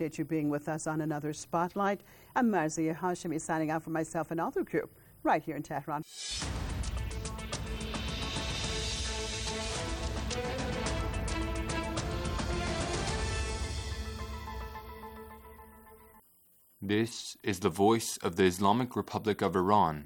Appreciate you being with us on another Spotlight. I'm Marzia Hashemi signing out for myself and all the crew right here in Tehran. This is the voice of the Islamic Republic of Iran.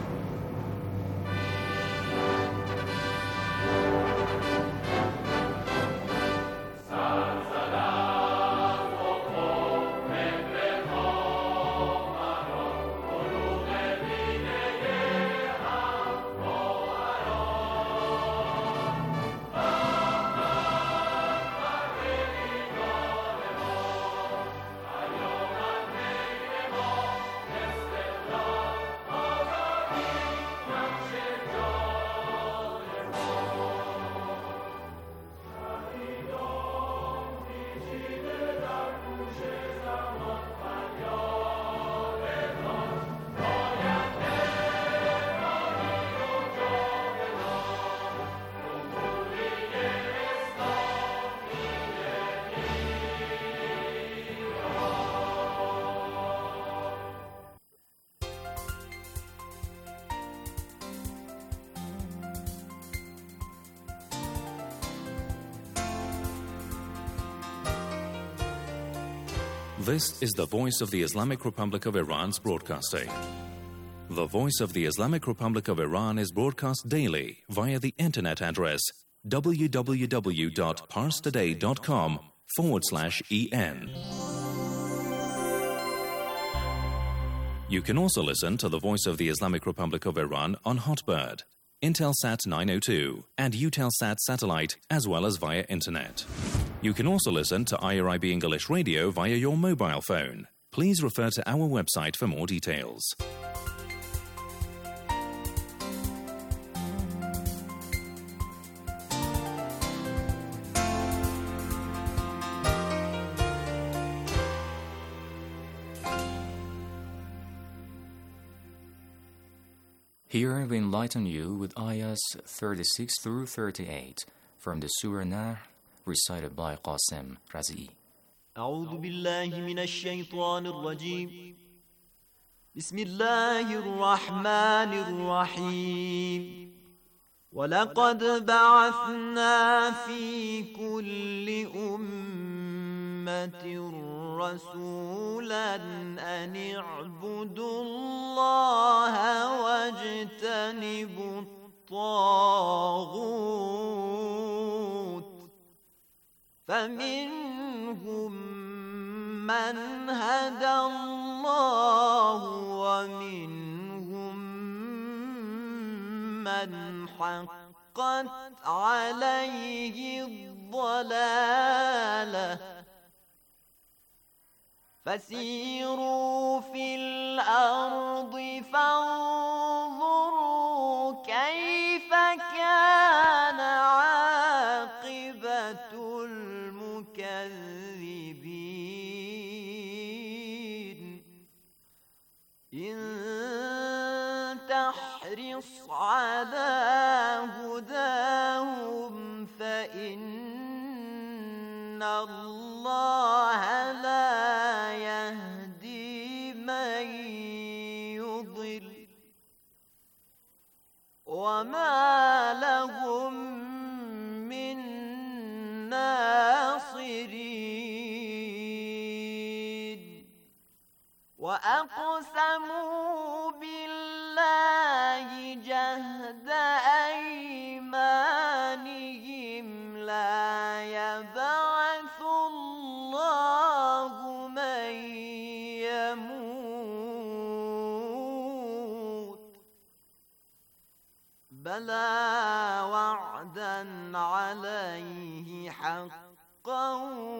This is the voice of the Islamic Republic of Iran's broadcasting. The voice of the Islamic Republic of Iran is broadcast daily via the internet address www.parstoday.com/en. You can also listen to the voice of the Islamic Republic of Iran on Hotbird, Intelsat 902, and Eutelsat satellite, as well as via internet. You can also listen to IRIB English Radio via your mobile phone. Please refer to our website for more details. Here we enlighten you with ayahs 36 through 38 from the Surah Nahl, recited by Qasim Razi. أعوذ بالله من الشيطان الرجيم بسم الله الرحمن الرحيم ولقد بعثنا في كل أمة رسولا أن اعبدوا الله واجتنبوا الطاغوت فمنهم من هدى الله ومنهم من حقت عليه الضلالة فسيروا في الأرض فانظروا كيف كان عاقبة المكذبين إن تحرص على هداهم فإن الله لا يهدي من يضل وما لهم من ناصرين وأقسموا بالله جهد أيمانهم لا يبعث الله من يموت بلى وعدا عليه حقا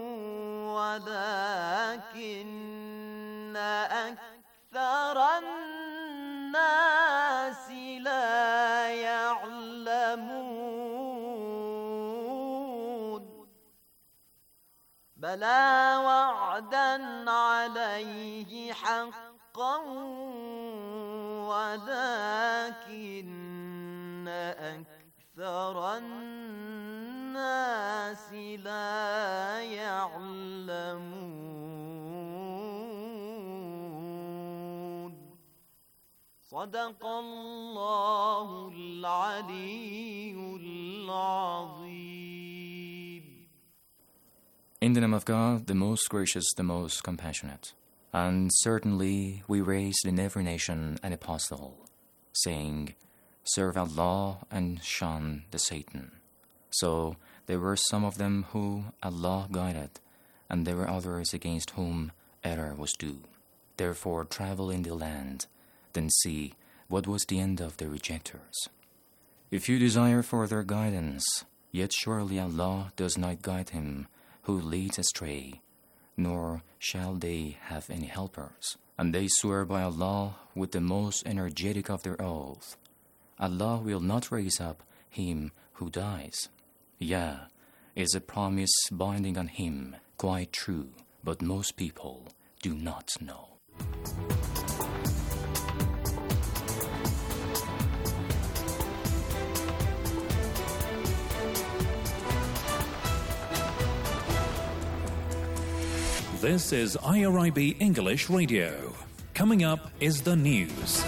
ولكن أكثر الناس لا يعلمون بلى وعدا عليه حقا ولكن أكثر الناس لا يعلمون صدق الله العلي العظيم. In the name of God, the most gracious, the most compassionate. And certainly we raised in every nation an apostle, saying, serve Allah and shun the Satan. So there were some of them who Allah guided, and there were others against whom error was due. Therefore travel in the land, then see what was the end of the rejectors. If you desire further guidance, yet surely Allah does not guide him who leads astray, nor shall they have any helpers. And they swear by Allah with the most energetic of their oath. Allah will not raise up him who dies. Yeah, is a promise binding on him, quite true, but most people do not know. This is IRIB English Radio. Coming up is the news.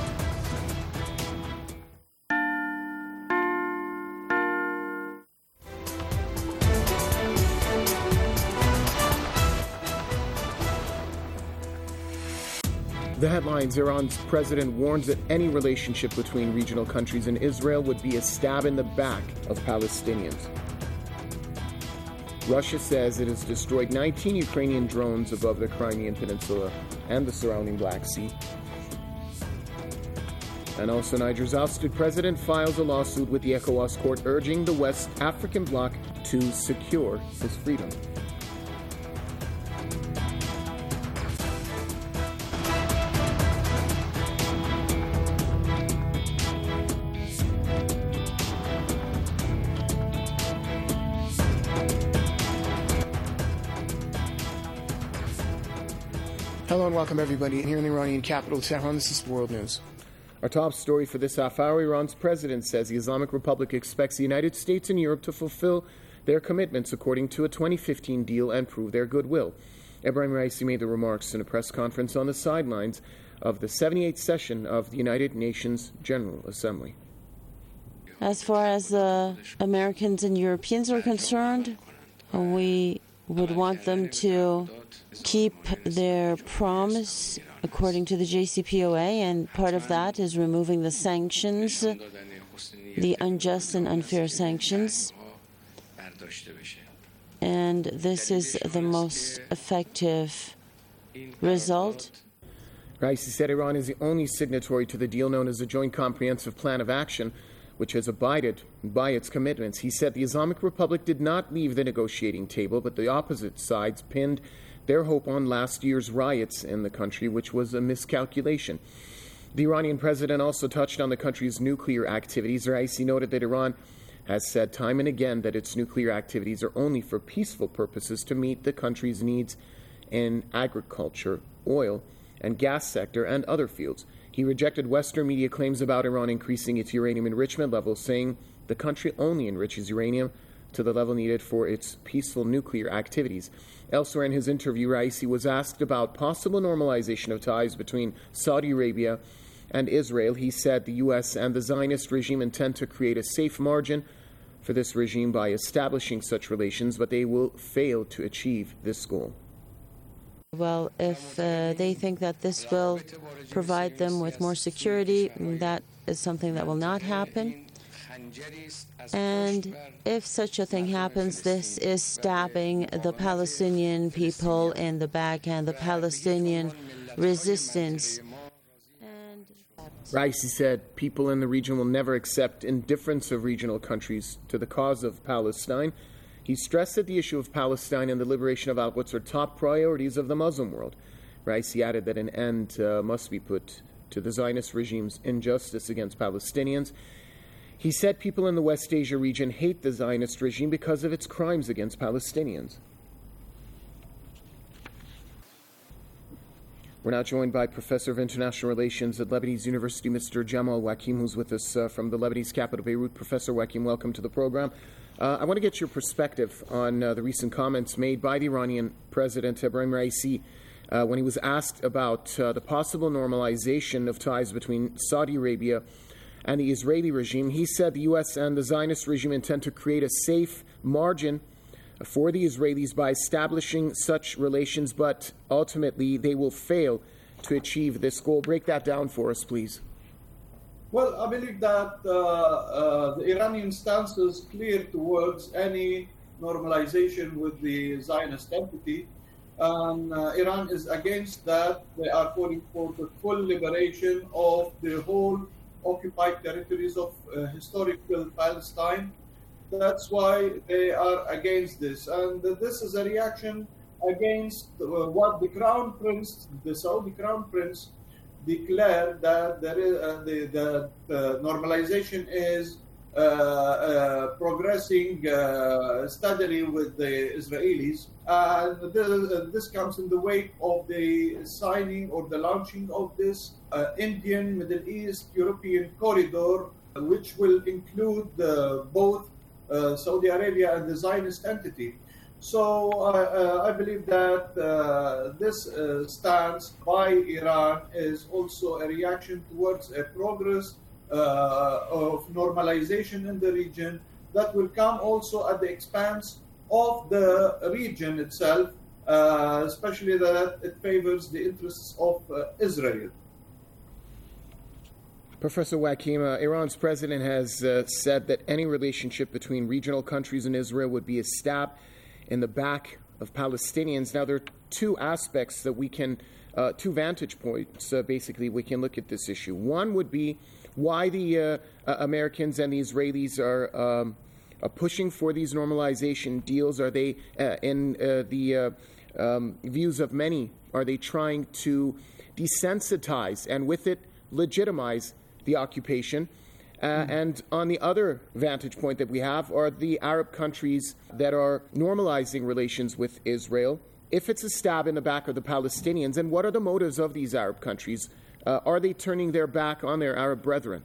The headlines: Iran's president warns that any relationship between regional countries and Israel would be a stab in the back of Palestinians. Russia says it has destroyed 19 Ukrainian drones above the Crimean Peninsula and the surrounding Black Sea. And also, Niger's ousted president files a lawsuit with the ECOWAS court urging the West African bloc to secure his freedom. Hello and welcome everybody here in the Iranian capital, Tehran. This is World News. Our top story for this half hour: Iran's president says the Islamic Republic expects the United States and Europe to fulfill their commitments according to a 2015 deal and prove their goodwill. Ebrahim Raisi made the remarks in a press conference on the sidelines of the 78th session of the United Nations General Assembly. As far as the Americans and Europeans are concerned, we would want them to keep their promise according to the JCPOA, and part of that is removing the sanctions, the unjust and unfair sanctions. And this is the most effective result. Raisi said Iran is the only signatory to the deal known as the Joint Comprehensive Plan of Action, which has abided by its commitments. He said the Islamic Republic did not leave the negotiating table, but the opposite sides pinned their hope on last year's riots in the country, which was a miscalculation. The Iranian president also touched on the country's nuclear activities. Raisi noted that Iran has said time and again that its nuclear activities are only for peaceful purposes to meet the country's needs in agriculture, oil, and gas sector, and other fields. He rejected Western media claims about Iran increasing its uranium enrichment levels, saying the country only enriches uranium to the level needed for its peaceful nuclear activities. Elsewhere in his interview, Raisi was asked about possible normalization of ties between Saudi Arabia and Israel. He said the U.S. and the Zionist regime intend to create a safe margin for this regime by establishing such relations, but they will fail to achieve this goal. Well, if they think that this will provide them with more security, that is something that will not happen. And if such a thing happens, this is stabbing the Palestinian people in the back and the Palestinian resistance. Raisi said people in the region will never accept indifference of regional countries to the cause of Palestine. He stressed that the issue of Palestine and the liberation of Al-Quds are top priorities of the Muslim world. Raisi added that an end must be put to the Zionist regime's injustice against Palestinians. He said people in the West Asia region hate the Zionist regime because of its crimes against Palestinians. We're now joined by Professor of International Relations at Lebanese University, Mr. Jamal Wakim, who's with us from the Lebanese capital, Beirut. Professor Wakim, welcome to the program. I want to get your perspective on the recent comments made by the Iranian President Ebrahim Raisi when he was asked about the possible normalization of ties between Saudi Arabia and the Israeli regime, he said the U.S. and the Zionist regime intend to create a safe margin for the Israelis by establishing such relations, but ultimately they will fail to achieve this goal. Break that down for us, please. Well, I believe that the Iranian stance is clear towards any normalization with the Zionist entity. And Iran is against that. They are calling for the full liberation of the whole occupied territories of historical Palestine. That's why they are against this. And this is a reaction against what the Crown Prince, the Saudi Crown Prince, declared that there is, the normalization is progressing steadily with the Israelis. And this comes in the wake of the signing or the launching of this Indian, Middle East, European corridor, which will include both Saudi Arabia and the Zionist entity. So I believe that this stance by Iran is also a reaction towards a progress of normalization in the region that will come also at the expense of the region itself, especially that it favors the interests of Israel. Professor Wakim, Iran's president has said that any relationship between regional countries and Israel would be a stab in the back of Palestinians. Now, there are two aspects that we can, two vantage points, basically, we can look at this issue. One would be why the Americans and the Israelis are pushing for these normalization deals. Are they, in the views of many, are they trying to desensitize and with it legitimize the occupation? And on the other vantage point that we have are the Arab countries that are normalizing relations with Israel. If it's a stab in the back of the Palestinians, and what are the motives of these Arab countries? Are they turning their back on their Arab brethren?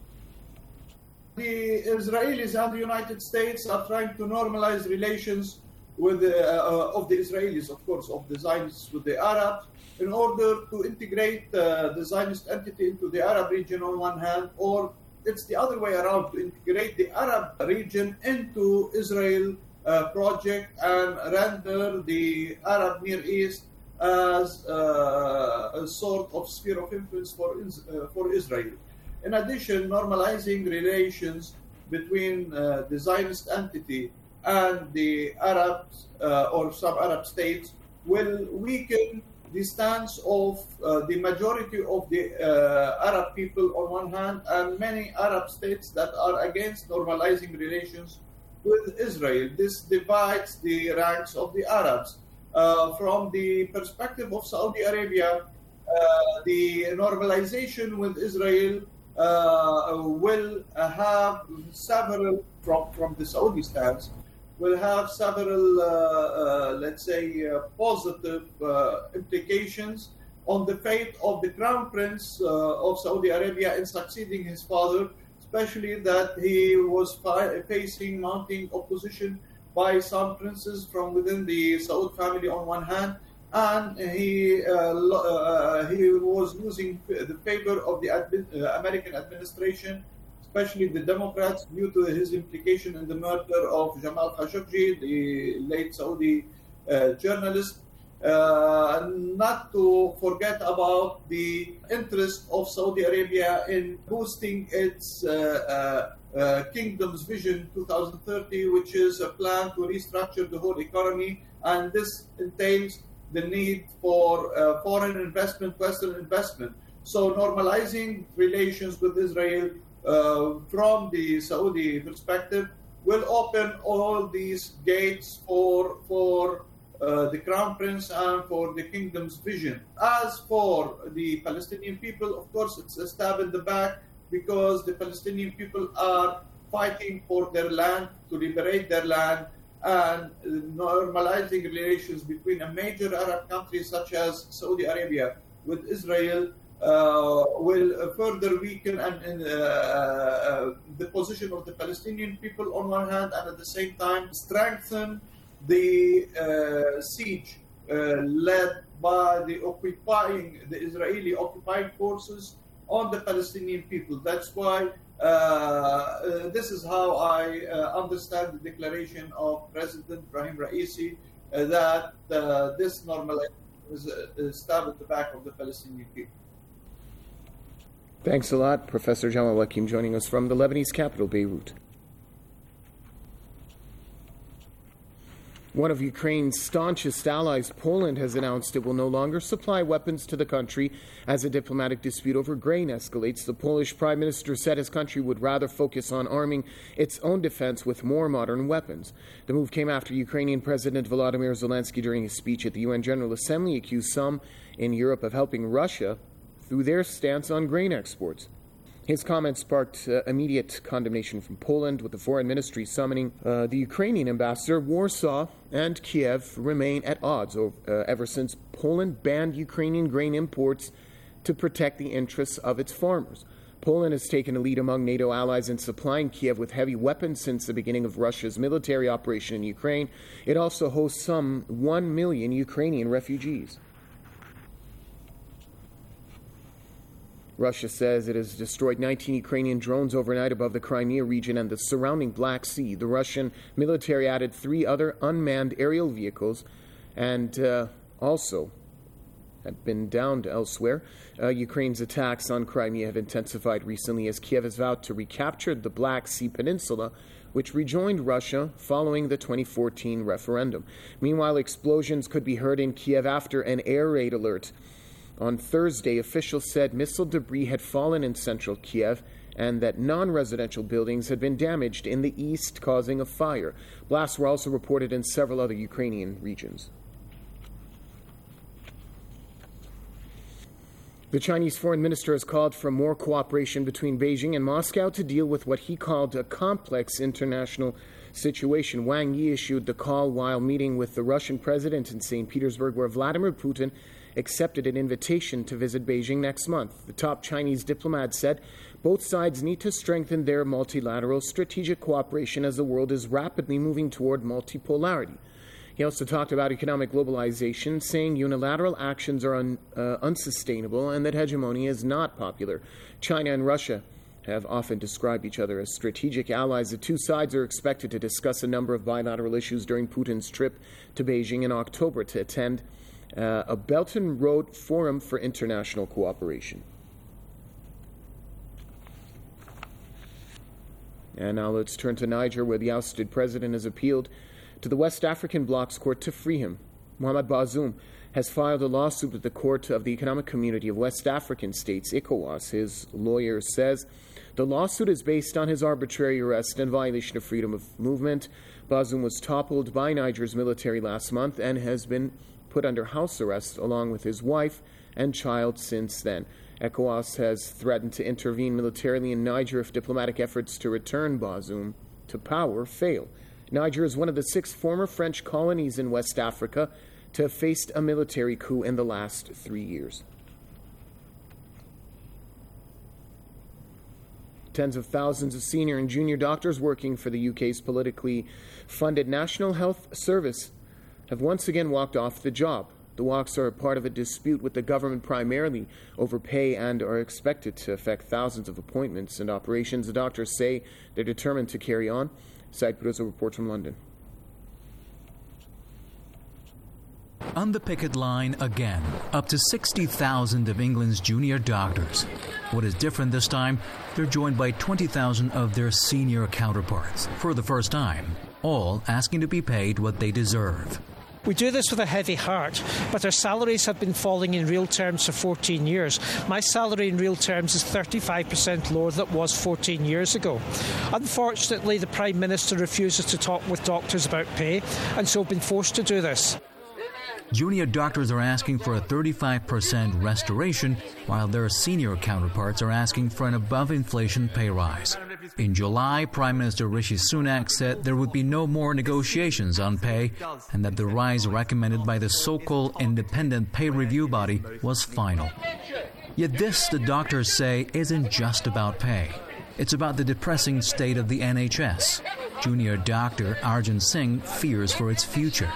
The Israelis and the United States are trying to normalize relations with of the Israelis, of course, of the Zionists with the Arabs, in order to integrate the Zionist entity into the Arab region on one hand, or it's the other way around, to integrate the Arab region into Israel project and render the Arab Near East as a sort of sphere of influence for Israel. In addition, normalizing relations between the Zionist entity and the Arabs or some Arab states will weaken the stance of the majority of the Arab people on one hand, and many Arab states that are against normalizing relations with Israel. This divides the ranks of the Arabs. From the perspective of Saudi Arabia, the normalization with Israel will have several, from the Saudi stance, will have several, let's say, positive implications on the fate of the Crown Prince of Saudi Arabia in succeeding his father, especially that he was facing mounting opposition by some princes from within the Saud family on one hand, and he was losing the favor of the American administration, especially the Democrats, due to his implication in the murder of Jamal Khashoggi, the late Saudi journalist. Not to forget about the interest of Saudi Arabia in boosting its Kingdom's Vision 2030, which is a plan to restructure the whole economy, and this entails the need for foreign investment, Western investment. So normalizing relations with Israel from the Saudi perspective will open all these gates for the Crown Prince and for the Kingdom's Vision. As for the Palestinian people, of course, it's a stab in the back, because the Palestinian people are fighting for their land, to liberate their land, and normalizing relations between a major Arab country such as Saudi Arabia with Israel will further weaken the position of the Palestinian people on one hand, and at the same time strengthen the siege led by the Israeli occupying forces on the Palestinian people. That's why this is how I understand the declaration of President Ibrahim Raisi that this normalization is stabbed at the back of the Palestinian people. Thanks a lot, Professor Jamal Hakim, joining us from the Lebanese capital, Beirut. One of Ukraine's staunchest allies, Poland, has announced it will no longer supply weapons to the country as a diplomatic dispute over grain escalates. The Polish Prime Minister said his country would rather focus on arming its own defense with more modern weapons. The move came after Ukrainian President Volodymyr Zelensky, during his speech at the UN General Assembly, accused some in Europe of helping Russia through their stance on grain exports. His comments sparked immediate condemnation from Poland, with the foreign ministry summoning the Ukrainian ambassador. Warsaw and Kiev remain at odds ever since Poland banned Ukrainian grain imports to protect the interests of its farmers. Poland has taken a lead among NATO allies in supplying Kiev with heavy weapons since the beginning of Russia's military operation in Ukraine. It also hosts some 1 million Ukrainian refugees. Russia says it has destroyed 19 Ukrainian drones overnight above the Crimea region and the surrounding Black Sea. The Russian military added 3 other unmanned aerial vehicles and also have been downed elsewhere. Ukraine's attacks on Crimea have intensified recently as Kiev has vowed to recapture the Black Sea Peninsula, which rejoined Russia following the 2014 referendum. Meanwhile, explosions could be heard in Kiev after an air raid alert. On Thursday, officials said missile debris had fallen in central Kiev and that non-residential buildings had been damaged in the east, causing a fire. Blasts were also reported in several other Ukrainian regions. The Chinese foreign minister has called for more cooperation between Beijing and Moscow to deal with what he called a complex international situation. Wang Yi issued the call while meeting with the Russian president in St. Petersburg, where Vladimir Putin accepted an invitation to visit Beijing next month. The top Chinese diplomat said both sides need to strengthen their multilateral strategic cooperation as the world is rapidly moving toward multipolarity. He also talked about economic globalization, saying unilateral actions are unsustainable and that hegemony is not popular. China and Russia have often described each other as strategic allies. The two sides are expected to discuss a number of bilateral issues during Putin's trip to Beijing in October to attend a Belt and Road Forum for International Cooperation. And now let's turn to Niger, where the ousted president has appealed to the West African Bloc's court to free him. Mohamed Bazoum has filed a lawsuit with the Court of the Economic Community of West African States, ECOWAS. His lawyer says the lawsuit is based on his arbitrary arrest and violation of freedom of movement. Bazoum was toppled by Niger's military last month and has been put under house arrest along with his wife and child since then. ECOWAS has threatened to intervene militarily in Niger if diplomatic efforts to return Bazoum to power fail. Niger is one of the 6 former French colonies in West Africa to have faced a military coup in the last 3 years. Tens of thousands of senior and junior doctors working for the UK's politically funded National Health Service have once again walked off the job. The walks are part of a dispute with the government primarily over pay and are expected to affect thousands of appointments and operations. The doctors say they're determined to carry on. Said Peruso reports from London. On the picket line again, up to 60,000 of England's junior doctors. What is different this time, they're joined by 20,000 of their senior counterparts. For the first time, all asking to be paid what they deserve. We do this with a heavy heart, but our salaries have been falling in real terms for 14 years. My salary in real terms is 35% lower than it was 14 years ago. Unfortunately, the Prime Minister refuses to talk with doctors about pay, and so have been forced to do this. Junior doctors are asking for a 35% restoration, while their senior counterparts are asking for an above-inflation pay rise. In July, Prime Minister Rishi Sunak said there would be no more negotiations on pay and that the rise recommended by the so-called independent pay review body was final. Yet this, the doctors say, isn't just about pay. It's about the depressing state of the NHS. Junior doctor Arjun Singh fears for its future.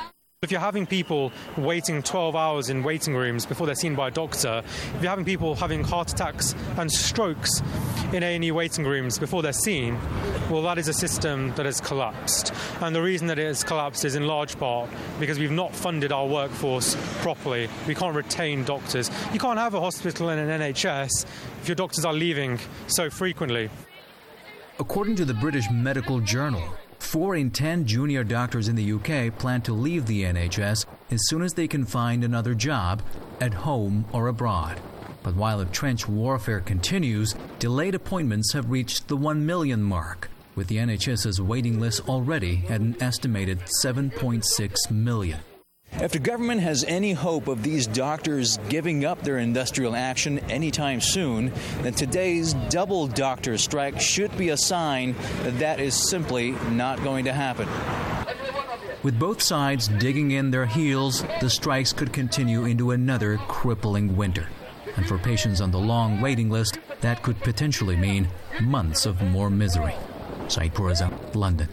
If you're having people waiting 12 hours in waiting rooms before they're seen by a doctor, if you're having people having heart attacks and strokes in A&E waiting rooms before they're seen, well, that is a system that has collapsed. And the reason that it has collapsed is in large part because we've not funded our workforce properly. We can't retain doctors. You can't have a hospital in an NHS if your doctors are leaving so frequently. According to the British Medical Journal, 4 in 10 junior doctors in the UK plan to leave the NHS as soon as they can find another job at home or abroad. But while the trench warfare continues, delayed appointments have reached the 1 million mark, with the NHS's waiting list already at an estimated 7.6 million. If the government has any hope of these doctors giving up their industrial action anytime soon, then today's double doctor strike should be a sign that that is simply not going to happen. With both sides digging in their heels, the strikes could continue into another crippling winter. And for patients on the long waiting list, that could potentially mean months of more misery. Saeed Pourreza, London.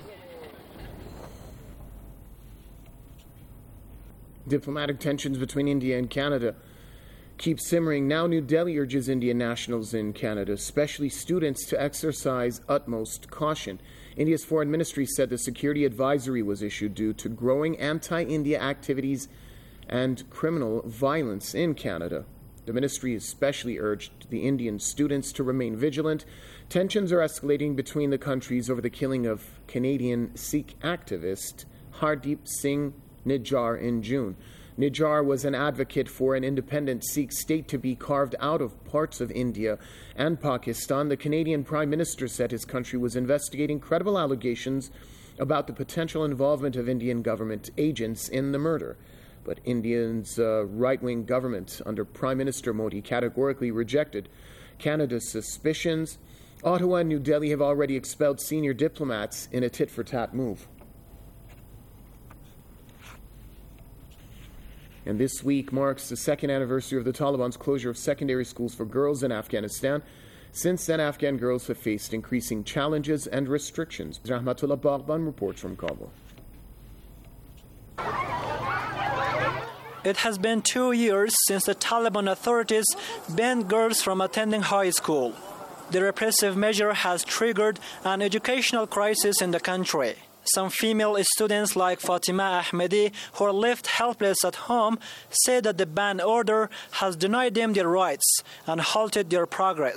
Diplomatic tensions between India and Canada keep simmering. Now New Delhi urges Indian nationals in Canada, especially students, to exercise utmost caution. India's foreign ministry said the security advisory was issued due to growing anti-India activities and criminal violence in Canada. The ministry especially urged the Indian students to remain vigilant. Tensions are escalating between the countries over the killing of Canadian Sikh activist Hardeep Singh Nijjar in June. Nijjar was an advocate for an independent Sikh state to be carved out of parts of India and Pakistan. The Canadian Prime Minister said his country was investigating credible allegations about the potential involvement of Indian government agents in the murder. But India's right-wing government under Prime Minister Modi categorically rejected Canada's suspicions. Ottawa and New Delhi have already expelled senior diplomats in a tit-for-tat move. And this week marks the second anniversary of the Taliban's closure of secondary schools for girls in Afghanistan. Since then, Afghan girls have faced increasing challenges and restrictions. Rahmatullah Baghban reports from Kabul. It has been 2 years since the Taliban authorities banned girls from attending high school. The repressive measure has triggered an educational crisis in the country. Some female students like Fatima Ahmedi, who are left helpless at home, say that the ban order has denied them their rights and halted their progress.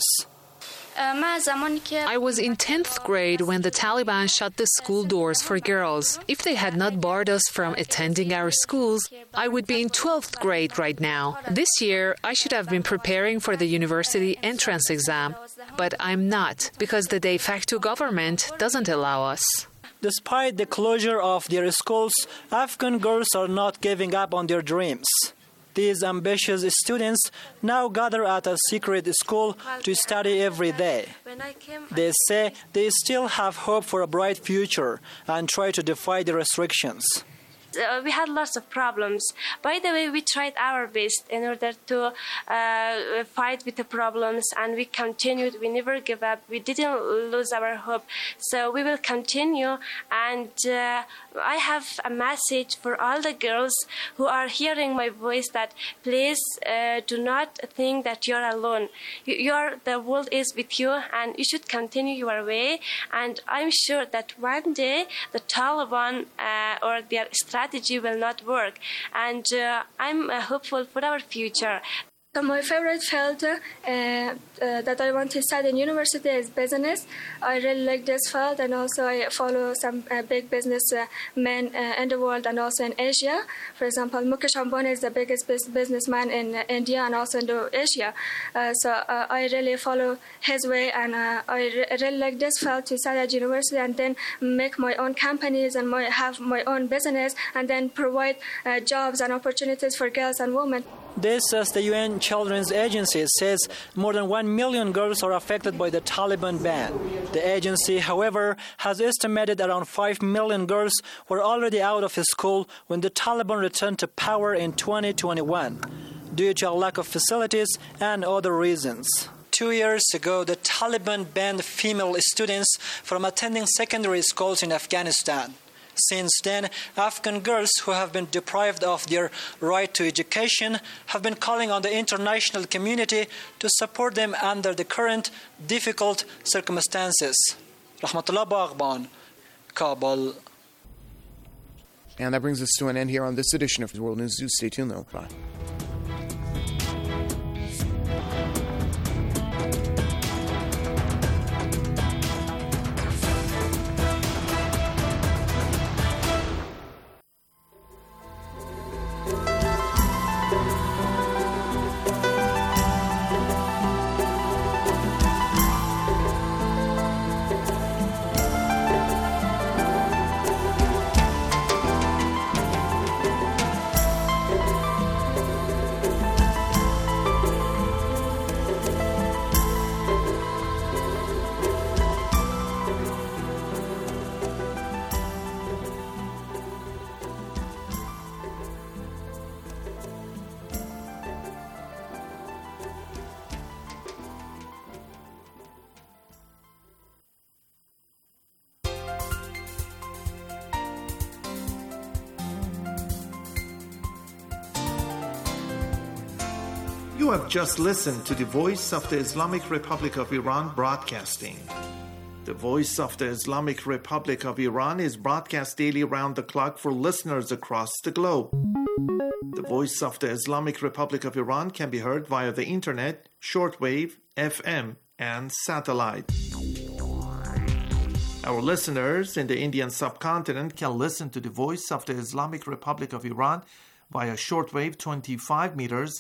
I was in 10th grade when the Taliban shut the school doors for girls. If they had not barred us from attending our schools, I would be in 12th grade right now. This year, I should have been preparing for the university entrance exam, but I'm not, because the de facto government doesn't allow us. Despite the closure of their schools, Afghan girls are not giving up on their dreams. These ambitious students now gather at a secret school to study every day. They say they still have hope for a bright future and try to defy the restrictions. We had lots of problems. By the way, we tried our best in order to fight with the problems, and we continued. We never gave up. We didn't lose our hope. So we will continue, and I have a message for all the girls who are hearing my voice that please do not think that you're alone. The world is with you, and you should continue your way. And I'm sure that one day the Taliban or their strategy will not work, and I'm hopeful for our future. My favorite field that I want to study in university is business. I really like this field, and also I follow some big businessmen in the world and also in Asia. For example, Mukesh Ambani is the biggest businessman in India and also in Asia. So I really follow his way, and I really like this field to study at university and then make my own companies and have my own business and then provide jobs and opportunities for girls and women. This, as the UN Children's Agency says, more than 1 million girls are affected by the Taliban ban. The agency, however, has estimated around 5 million girls were already out of school when the Taliban returned to power in 2021, due to a lack of facilities and other reasons. 2 years ago, the Taliban banned female students from attending secondary schools in Afghanistan. Since then, Afghan girls who have been deprived of their right to education have been calling on the international community to support them under the current difficult circumstances. Rahmatullah Baghban, Kabul. And that brings us to an end here on this edition of World News. Do stay tuned, though. Bye. You have just listened to the Voice of the Islamic Republic of Iran broadcasting. The Voice of the Islamic Republic of Iran is broadcast daily around the clock for listeners across the globe. The Voice of the Islamic Republic of Iran can be heard via the internet, shortwave, FM, and satellite. Our listeners in the Indian subcontinent can listen to the Voice of the Islamic Republic of Iran via shortwave 25 meters,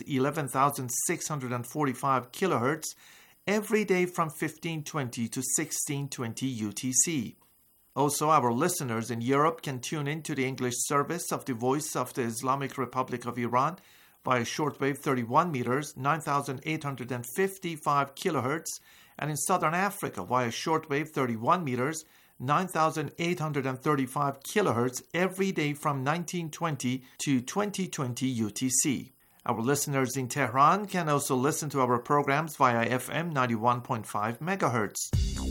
11,645 kilohertz, every day from 1520 to 1620 UTC. Also, our listeners in Europe can tune in to the English service of the Voice of the Islamic Republic of Iran via shortwave 31 meters, 9,855 kilohertz, and in Southern Africa via shortwave 31 meters, 9,835 kilohertz every day from 1920 to 2020 UTC. Our listeners in Tehran can also listen to our programs via FM 91.5 megahertz.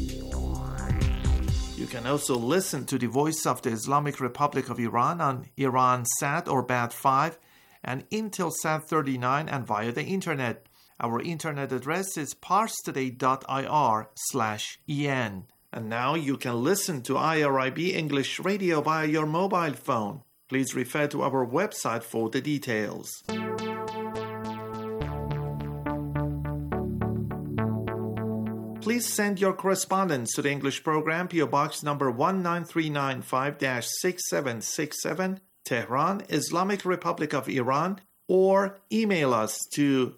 You can also listen to the Voice of the Islamic Republic of Iran on Iransat or BAT5 and Intelsat 39 and via the internet. Our internet address is parstoday.ir/en. And now you can listen to IRIB English Radio via your mobile phone. Please refer to our website for the details. Please send your correspondence to the English program, PO Box number 19395-6767, Tehran, Islamic Republic of Iran, or email us to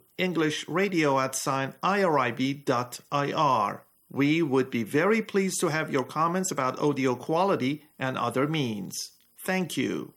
englishradio@irib.ir. We would be very pleased to have your comments about audio quality and other means. Thank you.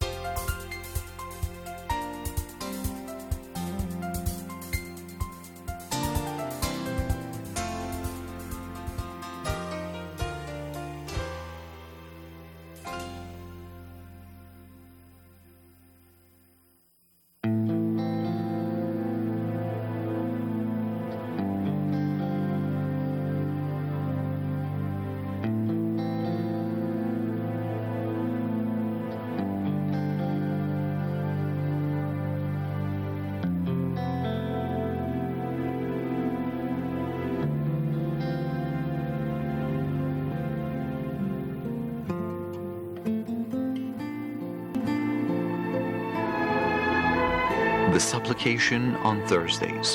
The supplication on Thursdays.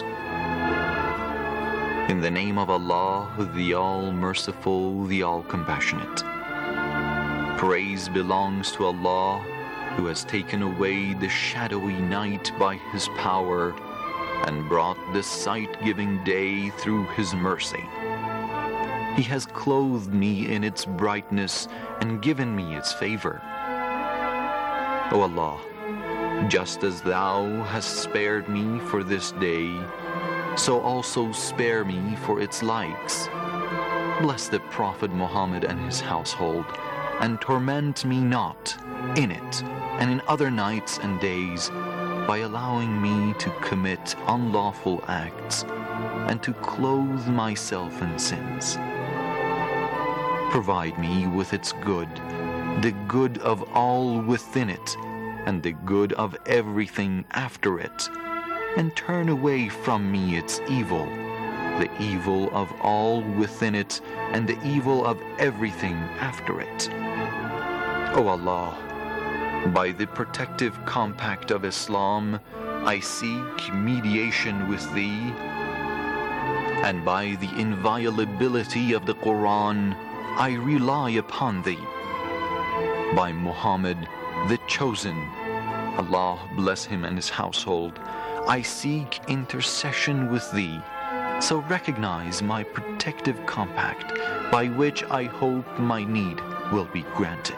In the name of Allah, the All-Merciful, the All-Compassionate. Praise belongs to Allah, who has taken away the shadowy night by His power and brought the sight-giving day through His mercy. He has clothed me in its brightness and given me its favor. O Allah, just as Thou hast spared me for this day, so also spare me for its likes. Bless the Prophet Muhammad and his household, and torment me not in it and in other nights and days by allowing me to commit unlawful acts and to clothe myself in sins. Provide me with its good the good of all within it, and the good of everything after it, and turn away from me its evil, the evil of all within it, and the evil of everything after it. O Allah, by the protective compact of Islam, I seek mediation with Thee, and by the inviolability of the Quran, I rely upon Thee. By Muhammad, the Chosen, Allah bless him and his household, I seek intercession with Thee, so recognize my protective compact, by which I hope my need will be granted.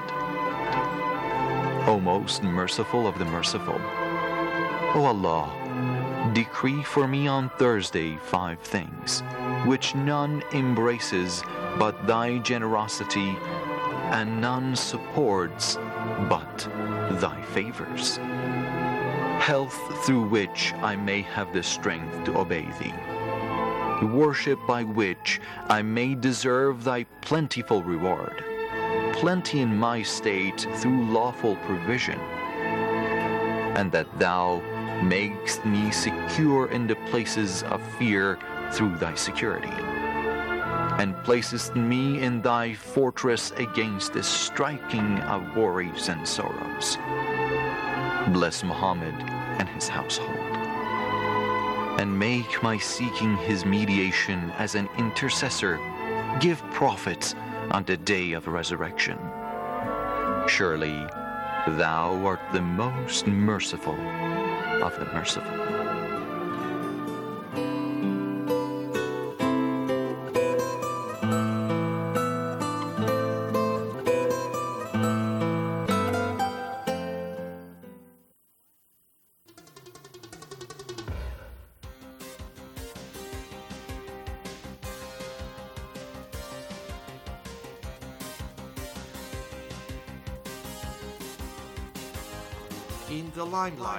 O most merciful of the merciful, O Allah, decree for me on Thursday 5 things, which none embraces but Thy generosity, and none supports but Thy favors. Health through which I may have the strength to obey Thee. Worship by which I may deserve Thy plentiful reward. Plenty in my state through lawful provision. And that Thou makest me secure in the places of fear through Thy security, and placest me in Thy fortress against the striking of worries and sorrows. Bless Muhammad and his household, and make my seeking his mediation as an intercessor give profit on the day of resurrection. Surely Thou art the most merciful of the merciful. In the limelight.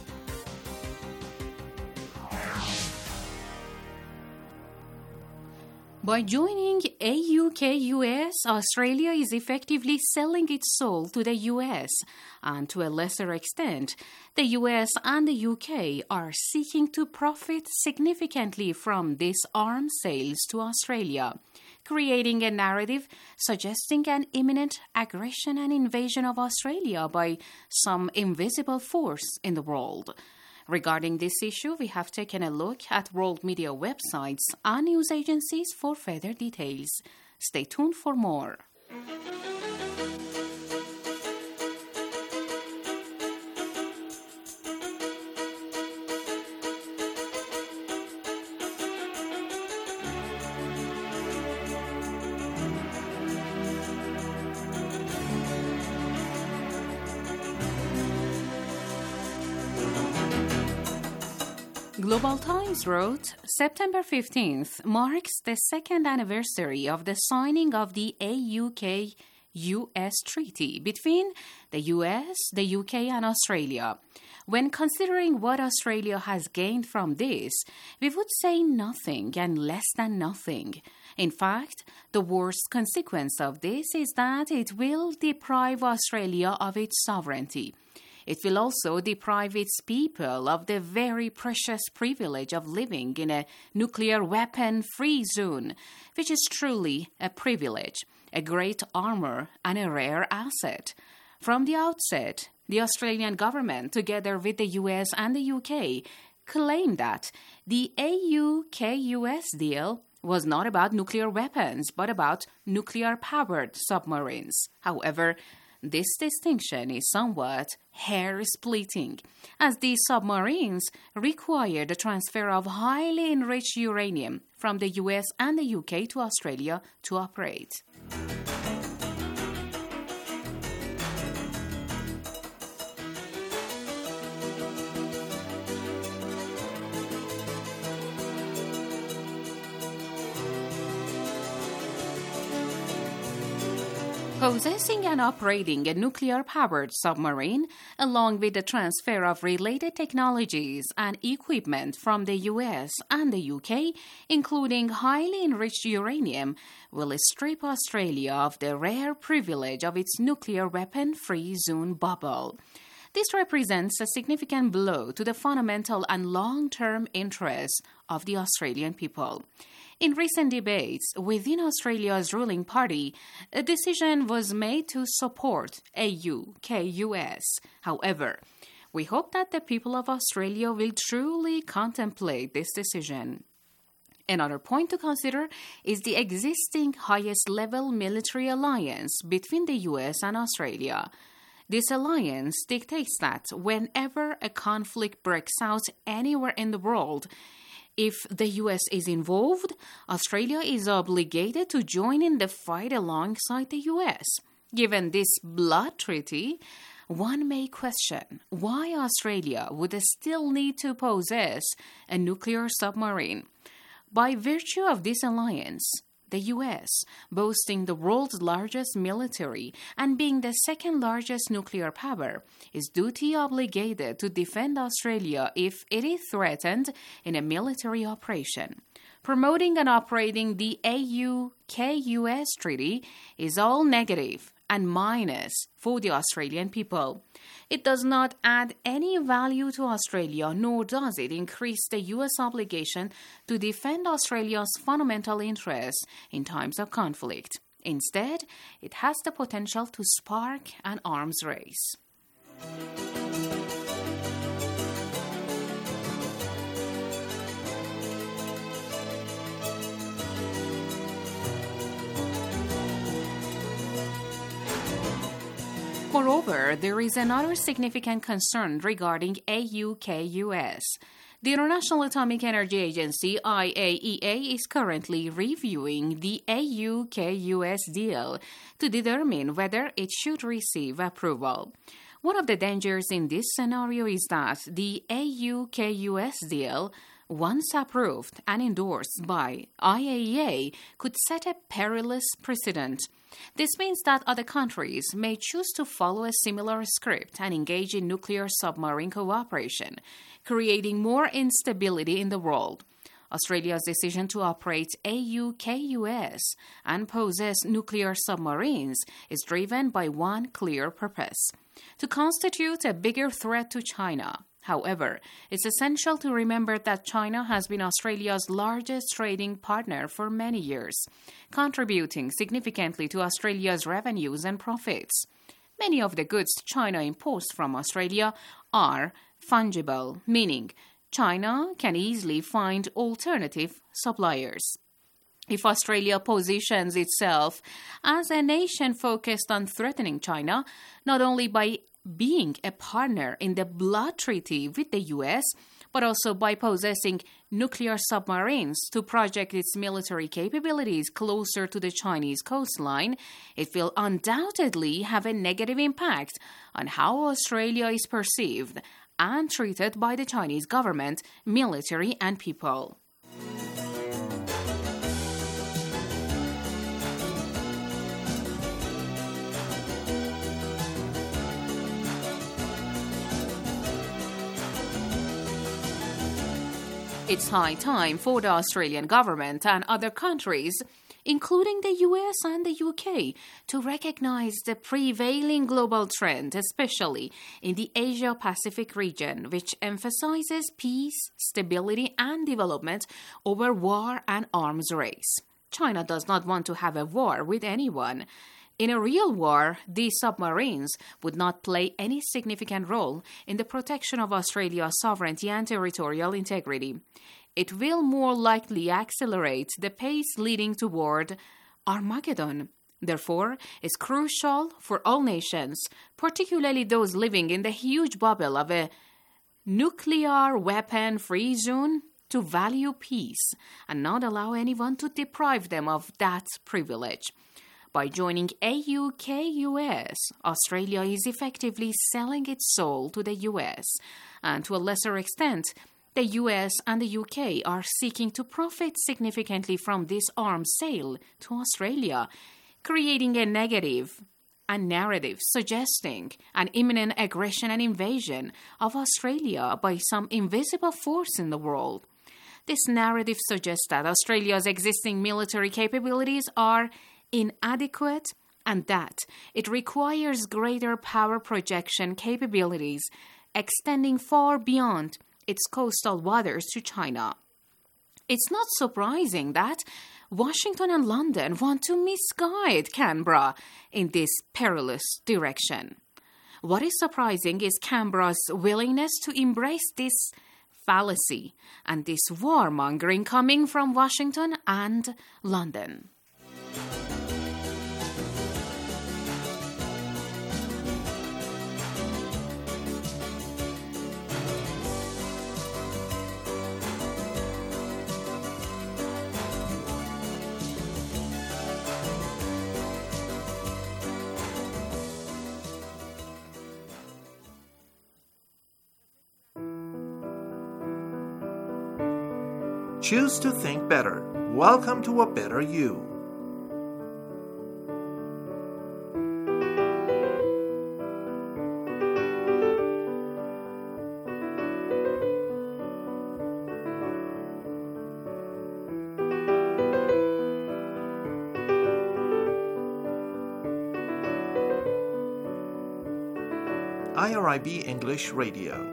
By joining AUKUS, Australia is effectively selling its soul to the US, and to a lesser extent, the US and the UK are seeking to profit significantly from these arms sales to Australia, creating a narrative suggesting an imminent aggression and invasion of Australia by some invisible force in the world. Regarding this issue, we have taken a look at world media websites and news agencies for further details. Stay tuned for more. Global Times wrote, September 15th marks the second anniversary of the signing of the AUK-US treaty between the US, the UK and Australia. When considering what Australia has gained from this, we would say nothing and less than nothing. In fact, the worst consequence of this is that it will deprive Australia of its sovereignty. It will also deprive its people of the very precious privilege of living in a nuclear weapon-free zone, which is truly a privilege, a great armor, and a rare asset. From the outset, the Australian government, together with the US and the UK, claimed that the AUKUS deal was not about nuclear weapons, but about nuclear-powered submarines. However, this distinction is somewhat hair-splitting, as these submarines require the transfer of highly enriched uranium from the US and the UK to Australia to operate. Possessing and operating a nuclear-powered submarine, along with the transfer of related technologies and equipment from the US and the UK, including highly enriched uranium, will strip Australia of the rare privilege of its nuclear weapon-free zone bubble. This represents a significant blow to the fundamental and long-term interests of the Australian people. In recent debates within Australia's ruling party, a decision was made to support AUKUS. However, we hope that the people of Australia will truly contemplate this decision. Another point to consider is the existing highest-level military alliance between the US and Australia. This alliance dictates that whenever a conflict breaks out anywhere in the world, if the US is involved, Australia is obligated to join in the fight alongside the US. Given this blood treaty, one may question why Australia would still need to possess a nuclear submarine. By virtue of this alliance, the US, boasting the world's largest military and being the second largest nuclear power, is duty obligated to defend Australia if it is threatened in a operation. Promoting and operating the AUKUS treaty is all negative and minus for the Australian people. It does not add any value to Australia, nor does it increase the US obligation to defend Australia's fundamental interests in times of conflict. Instead, it has the potential to spark an arms race. Moreover, there is another significant concern regarding AUKUS. The International Atomic Energy Agency, IAEA, is currently reviewing the AUKUS deal to determine whether it should receive approval. One of the dangers in this scenario is that the AUKUS deal, once approved and endorsed by IAEA, could set a perilous precedent. This means that other countries may choose to follow a similar script and engage in nuclear submarine cooperation, creating more instability in the world. Australia's decision to operate AUKUS and possess nuclear submarines is driven by one clear purpose: to constitute a bigger threat to China. However, it's essential to remember that China has been Australia's largest trading partner for many years, contributing significantly to Australia's revenues and profits. Many of the goods China imports from Australia are fungible, meaning China can easily find alternative suppliers. If Australia positions itself as a nation focused on threatening China, not only by being a partner in the blood treaty with the US, but also by possessing nuclear submarines to project its military capabilities closer to the Chinese coastline, it will undoubtedly have a negative impact on how Australia is perceived and treated by the Chinese government, military, and people. It's high time for the Australian government and other countries, including the US and the UK, to recognize the prevailing global trend, especially in the Asia-Pacific region, which emphasizes peace, stability, and development over war and arms race. China does not want to have a war with anyone. In a real war, these submarines would not play any significant role in the protection of Australia's sovereignty and territorial integrity. It will more likely accelerate the pace leading toward Armageddon. Therefore, it's crucial for all nations, particularly those living in the huge bubble of a nuclear weapon-free zone, to value peace and not allow anyone to deprive them of that privilege. By joining AUKUS, Australia is effectively selling its soul to the US, and to a lesser extent, the US and the UK are seeking to profit significantly from this arms sale to Australia, creating a negative and narrative suggesting an imminent aggression and invasion of Australia by some invisible force in the world. This narrative suggests that Australia's existing military capabilities are inadequate and that it requires greater power projection capabilities extending far beyond its coastal waters to China. It's not surprising that Washington and London want to misguide Canberra in this perilous direction. What is surprising is Canberra's willingness to embrace this fallacy and this warmongering coming from Washington and London. Choose to think better. Welcome to a better you. IRIB English Radio.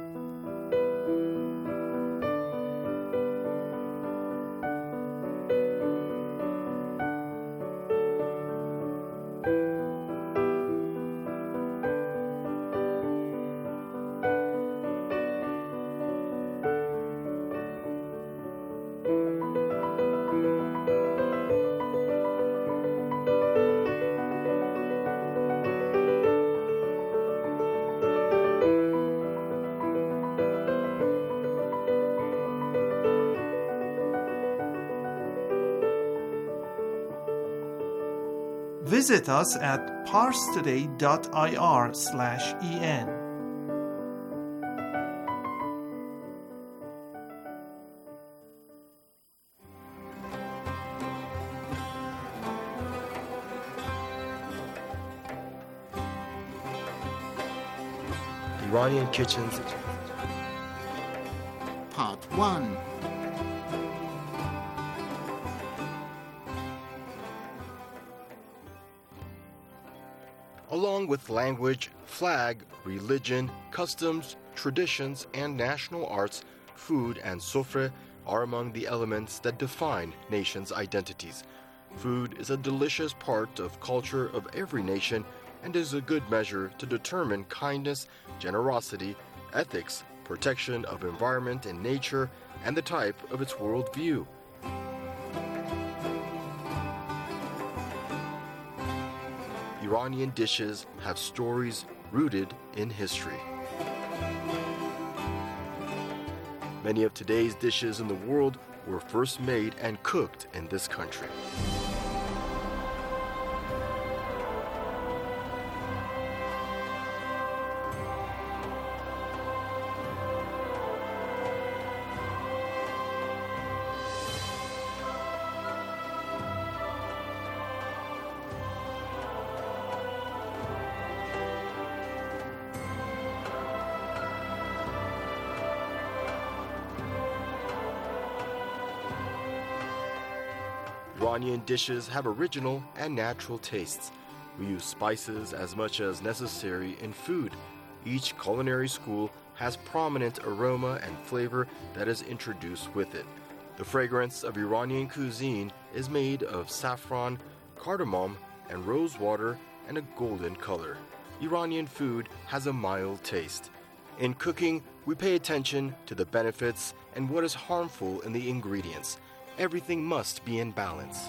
Visit us at parstoday.ir/en. Iranian kitchens. Part 1. Along with language, flag, religion, customs, traditions, and national arts, food and sofre are among the elements that define nations' identities. Food is a delicious part of culture of every nation and is a good measure to determine kindness, generosity, ethics, protection of environment and nature, and the type of its worldview. Iranian dishes have stories rooted in history. Many of today's dishes in the world were first made and cooked in this country. Iranian dishes have original and natural tastes. We use spices as much as necessary in food. Each culinary school has prominent aroma and flavor that is introduced with it. The fragrance of Iranian cuisine is made of saffron, cardamom, and rose water and a golden color. Iranian food has a mild taste. In cooking, we pay attention to the benefits and what is harmful in the ingredients. Everything must be in balance.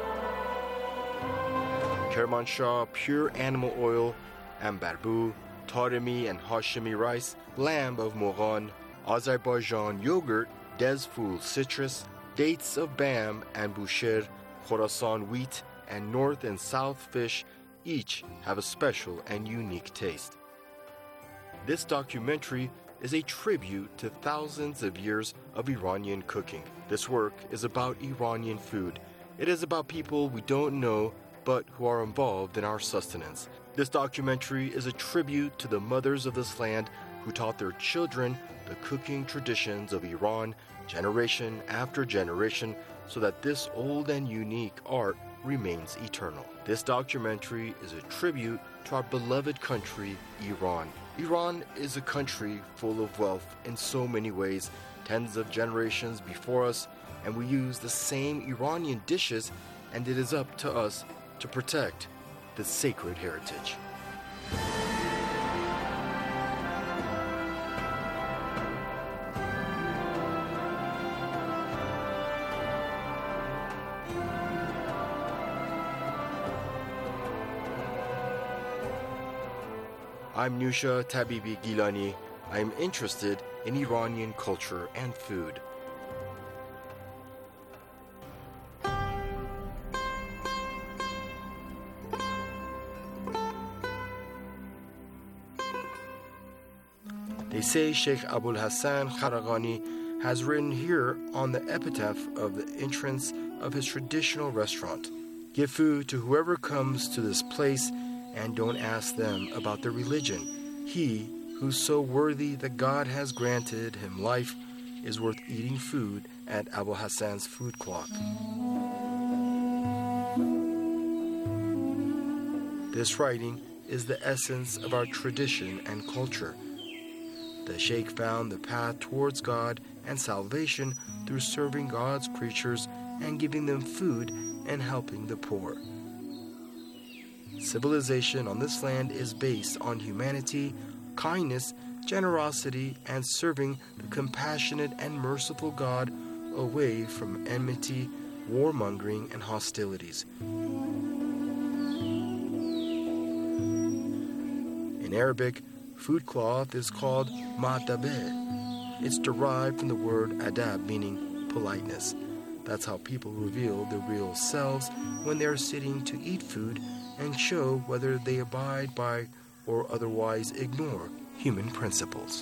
Kermanshah pure animal oil, ambarbu, Taremi and Hashemi rice, lamb of Moran, Azerbaijan yogurt, Dezful citrus, dates of Bam and Bushehr, Khorasan wheat, and North and South fish each have a special and unique taste. This documentary is a tribute to thousands of years of Iranian cooking. This work is about Iranian food. It is about people we don't know but who are involved in our sustenance. This documentary is a tribute to the mothers of this land who taught their children the cooking traditions of Iran generation after generation so that this old and unique art remains eternal. This documentary is a tribute to our beloved country, Iran. Iran is a country full of wealth in so many ways, tens of generations before us, and we use the same Iranian dishes, and it is up to us to protect this sacred heritage. I'm Nusha Tabibi Gilani. I am interested in Iranian culture and food. They say Sheikh Abul Hassan Kharagani has written here on the epitaph of the entrance of his traditional restaurant, "Give food to whoever comes to this place and don't ask them about their religion. He who's so worthy that God has granted him life is worth eating food at Abu Hassan's food cloth." This writing is the essence of our tradition and culture. The Sheikh found the path towards God and salvation through serving God's creatures and giving them food and helping the poor. Civilization on this land is based on humanity, kindness, generosity, and serving the compassionate and merciful God away from enmity, warmongering, and hostilities. In Arabic, food cloth is called ma'tabeh. It's derived from the word adab, meaning politeness. That's how people reveal their real selves when they are sitting to eat food and show whether they abide by or otherwise ignore human principles.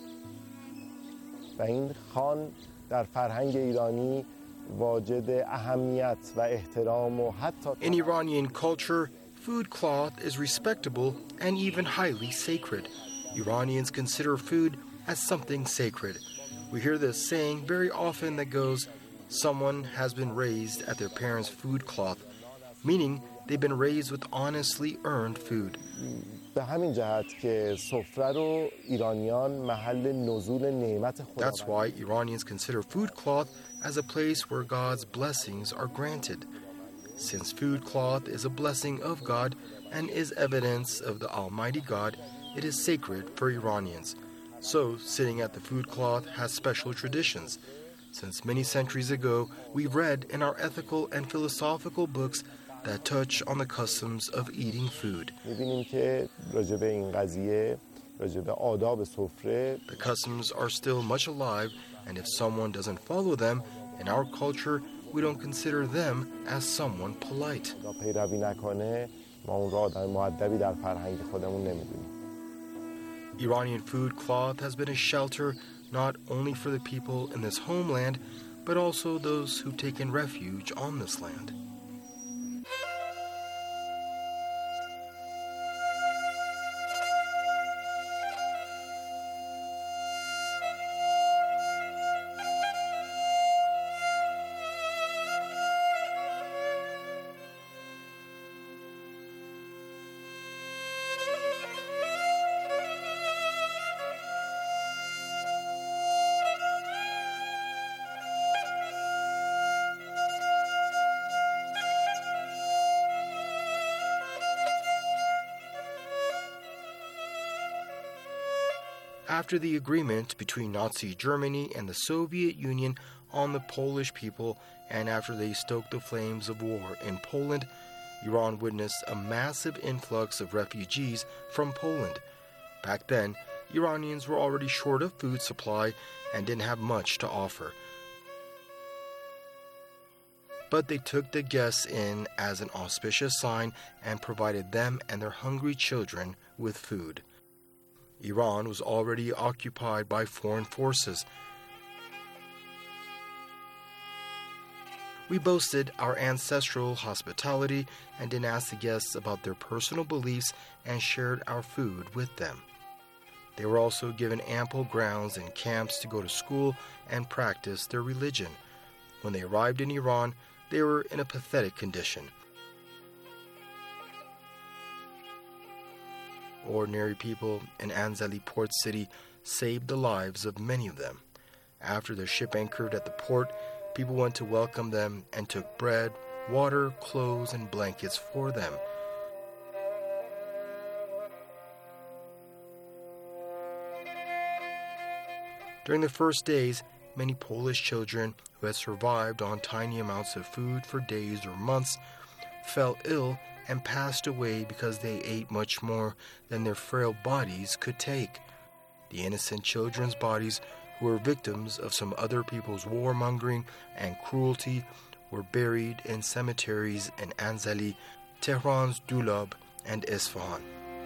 و این خوان در فرهنگ ایرانی واجد اهمیت و احترام و حتی In Iranian culture, food cloth is respectable and even highly sacred. Iranians consider food as something sacred. We hear this saying very often that goes, "Someone has been raised at their parents' food cloth," meaning they've been raised with honestly earned food. به همین جهت که سفره رو ایرانیان محل نزول نعمت خدا. That's why Iranians consider food cloth as a place where God's blessings are granted. Since food cloth is a blessing of God and is evidence of the Almighty God, it is sacred for Iranians. So, sitting at the food cloth has special traditions. Since many centuries ago, we've read in our ethical and philosophical books that touch on the customs of eating food. The customs are still much alive, and if someone doesn't follow them, in our culture, we don't consider them as someone polite. Iranian food cloth has been a shelter not only for the people in this homeland, but also those who've taken refuge on this land. After the agreement between Nazi Germany and the Soviet Union on the Polish people, and after they stoked the flames of war in Poland, Iran witnessed a massive influx of refugees from Poland. Back then, Iranians were already short of food supply and didn't have much to offer. But they took the guests in as an auspicious sign and provided them and their hungry children with food. Iran was already occupied by foreign forces. We boasted our ancestral hospitality and didn't ask the guests about their personal beliefs and shared our food with them. They were also given ample grounds and camps to go to school and practice their religion. When they arrived in Iran, they were in a pathetic condition. Ordinary people in Anzali port city saved the lives of many of them. After their ship anchored at the port, people went to welcome them and took bread, water, clothes, and blankets for them. During the first days, many Polish children who had survived on tiny amounts of food for days or months fell ill and passed away because they ate much more than their frail bodies could take. The innocent children's bodies, who were victims of some other people's warmongering and cruelty, were buried in cemeteries in Anzali, Tehran's Dulab, and Isfahan.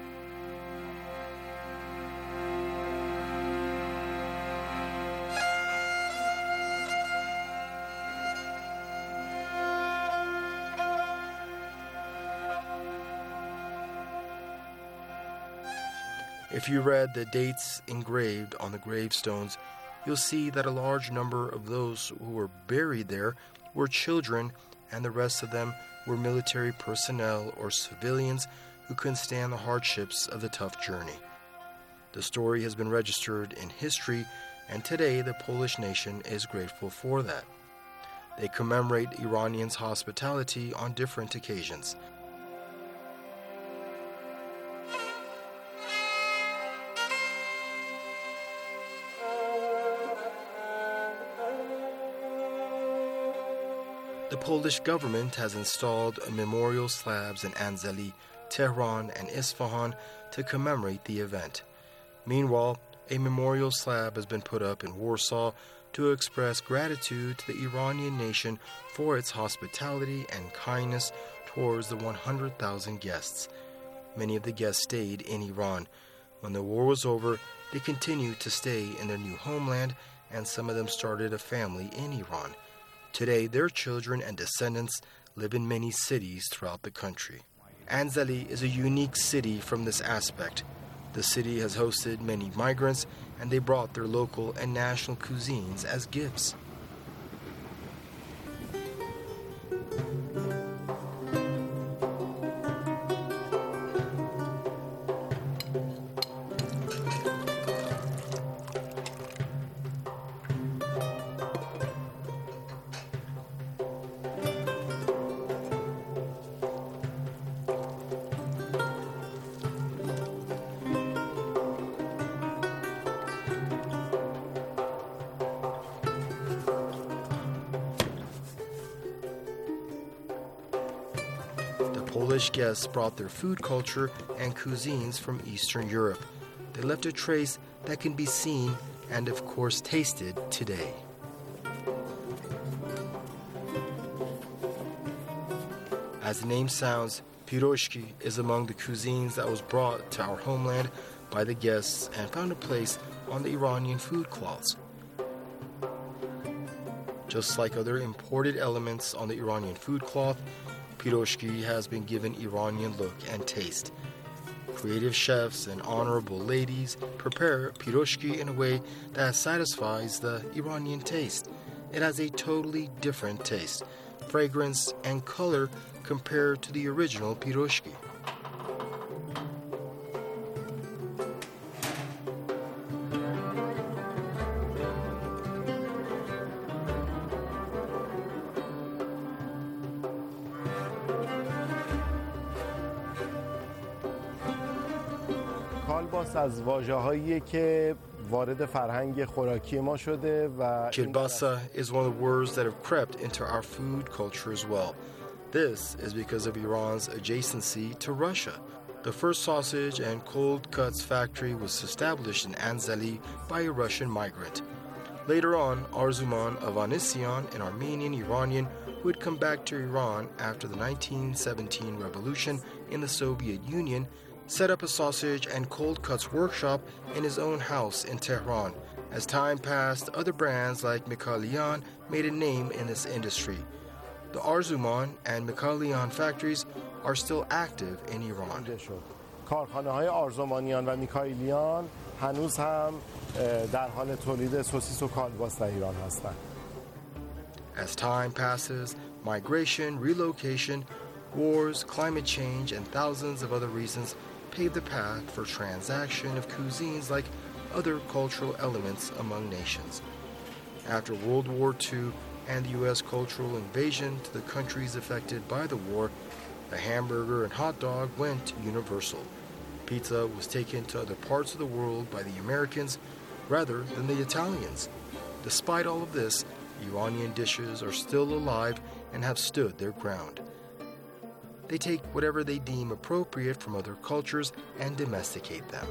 If you read the dates engraved on the gravestones, you'll see that a large number of those who were buried there were children, and the rest of them were military personnel or civilians who couldn't stand the hardships of the tough journey. The story has been registered in history, and today the Polish nation is grateful for that. They commemorate Iranians' hospitality on different occasions. The Polish government has installed memorial slabs in Anzali, Tehran, and Isfahan to commemorate the event. Meanwhile, a memorial slab has been put up in Warsaw to express gratitude to the Iranian nation for its hospitality and kindness towards the 100,000 guests. Many of the guests stayed in Iran. When the war was over, they continued to stay in their new homeland, and some of them started a family in Iran. Today, their children and descendants live in many cities throughout the country. Anzali is a unique city from this aspect. The city has hosted many migrants, and they brought their local and national cuisines as gifts. Polish guests brought their food culture and cuisines from Eastern Europe. They left a trace that can be seen and, of course, tasted today. As the name sounds, piroshki is among the cuisines that was brought to our homeland by the guests and found a place on the Iranian food cloths. Just like other imported elements on the Iranian food cloth, piroshki has been given Iranian look and taste. Creative chefs and honorable ladies prepare piroshki in a way that satisfies the Iranian taste. It has a totally different taste, fragrance, and color compared to the original piroshki. کالباس از واژه‌هایی که وارد فرهنگ خوراکی ما شده و Kielbasa is one of the words that have crept into our food culture as well. This is because of Iran's adjacency to Russia. The first sausage and cold cuts factory was established in Anzali by a Russian migrant. Later on, Arzuman Avanesyan, an Armenian Iranian who had come back to Iran after the 1917 revolution in the Soviet Union, set up a sausage and cold cuts workshop in his own house in Tehran. As time passed, other brands like Mikhailian made a name in this industry. The Arzuman and Mikhailian factories are still active in Iran. کارخانه‌های آرزومانیان و میکائیلیان هنوز هم در حال تولید سوسیس و کالباس در ایران هستند. As time passes, migration, relocation, wars, climate change, and thousands of other reasons pave the path for transaction of cuisines like other cultural elements among nations. After World War II and the U.S. cultural invasion to the countries affected by the war, the hamburger and hot dog went universal. Pizza was taken to other parts of the world by the Americans rather than the Italians. Despite all of this, Iranian dishes are still alive and have stood their ground. They take whatever they deem appropriate from other cultures and domesticate them.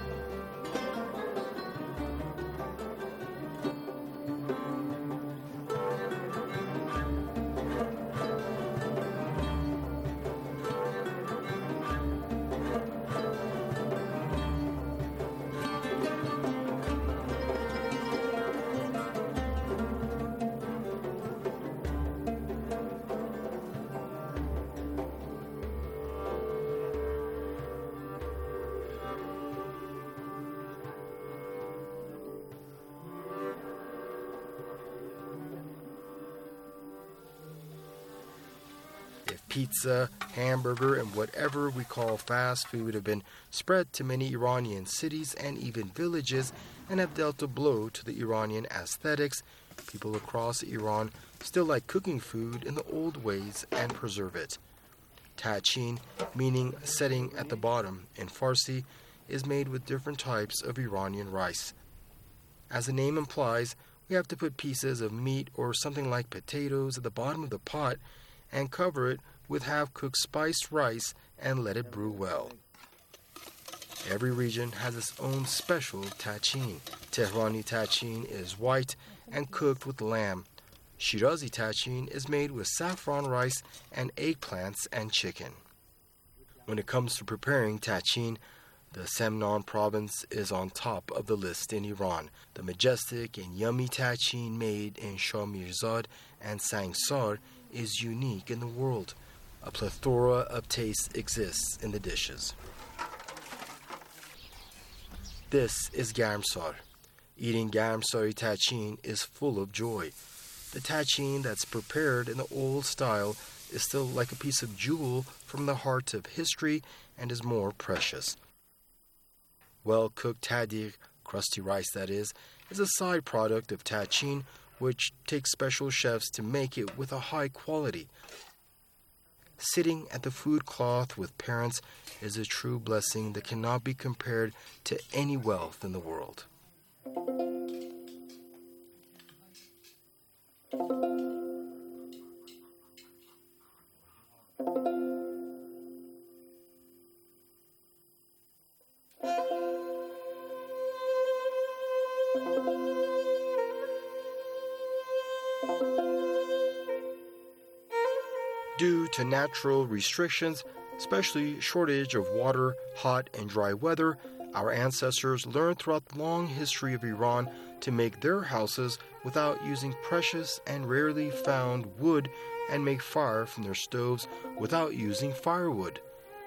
Pizza, hamburger, and whatever we call fast food have been spread to many Iranian cities and even villages and have dealt a blow to the Iranian aesthetics. People across Iran still like cooking food in the old ways and preserve it. Tachin, meaning setting at the bottom in Farsi, is made with different types of Iranian rice. As the name implies, we have to put pieces of meat or something like potatoes at the bottom of the pot and cover it with half-cooked spiced rice and let it brew well. Every region has its own special tachin. Tehrani tachin is white and cooked with lamb. Shirazi tachin is made with saffron rice and eggplants and chicken. When it comes to preparing tachin, the Semnan province is on top of the list in Iran. The majestic and yummy tachin made in Shah Mirzad and Sangsar is unique in the world. A plethora of tastes exists in the dishes. This is Garmsar. Eating Garmsari tachin is full of joy. The tachin that's prepared in the old style is still like a piece of jewel from the heart of history and is more precious. Well-cooked tadir, crusty rice that is a side product of tachin which takes special chefs to make it with a high quality. Sitting at the food cloth with parents is a true blessing that cannot be compared to any wealth in the world. Due to natural restrictions, especially shortage of water, hot and dry weather, our ancestors learned throughout the long history of Iran to make their houses without using precious and rarely found wood and make fire from their stoves without using firewood.